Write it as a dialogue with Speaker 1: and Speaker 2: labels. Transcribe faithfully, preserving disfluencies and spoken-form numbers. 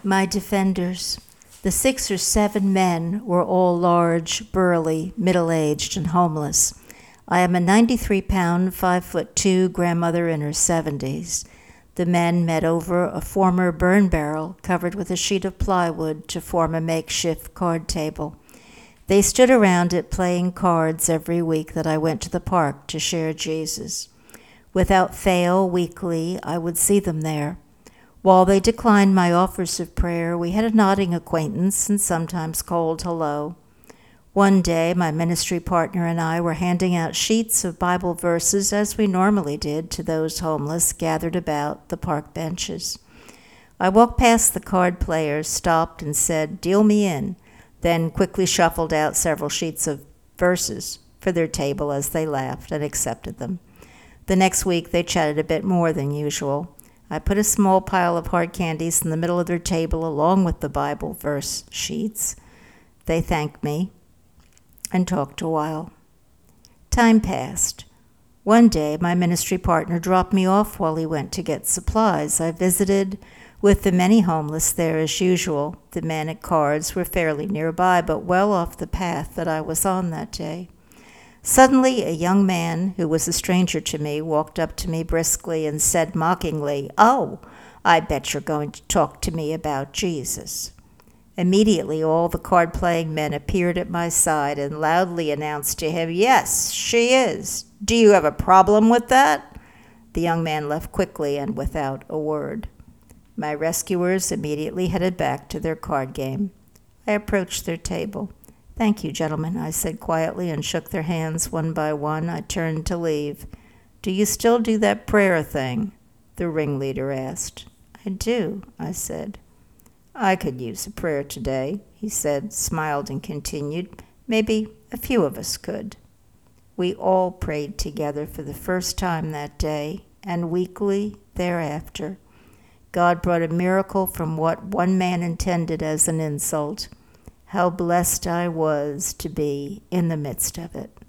Speaker 1: My defenders. The six or seven men were all large, burly, middle-aged, and homeless. I am a ninety-three pound, five foot two grandmother in her seventies. The men met over a former burn barrel covered with a sheet of plywood to form a makeshift card table. They stood around it playing cards every week that I went to the park to share Jesus. Without fail, weekly, I would see them there. While they declined my offers of prayer, we had a nodding acquaintance and sometimes cold hello. One day, my ministry partner and I were handing out sheets of Bible verses as we normally did to those homeless gathered about the park benches. I walked past the card players, stopped, and said, "Deal me in," then quickly shuffled out several sheets of verses for their table as they laughed and accepted them. The next week, they chatted a bit more than usual. I put a small pile of hard candies in the middle of their table along with the Bible verse sheets. They thanked me and talked a while. Time passed. One day, my ministry partner dropped me off while he went to get supplies. I visited with the many homeless there as usual. The men at cards were fairly nearby, but well off the path that I was on that day. Suddenly, a young man, who was a stranger to me, walked up to me briskly and said mockingly, "Oh, I bet you're going to talk to me about Jesus." Immediately, all the card-playing men appeared at my side and loudly announced to him, "Yes, she is. Do you have a problem with that?" The young man left quickly and without a word. My rescuers immediately headed back to their card game. I approached their table. "Thank you, gentlemen," I said quietly and shook their hands one by one. I turned to leave. "Do you still do that prayer thing?" the ringleader asked. "I do," I said. "I could use a prayer today," he said, smiled, and continued, "Maybe a few of us could." We all prayed together for the first time that day, and weekly thereafter. God brought a miracle from what one man intended as an insult. How blessed I was to be in the midst of it.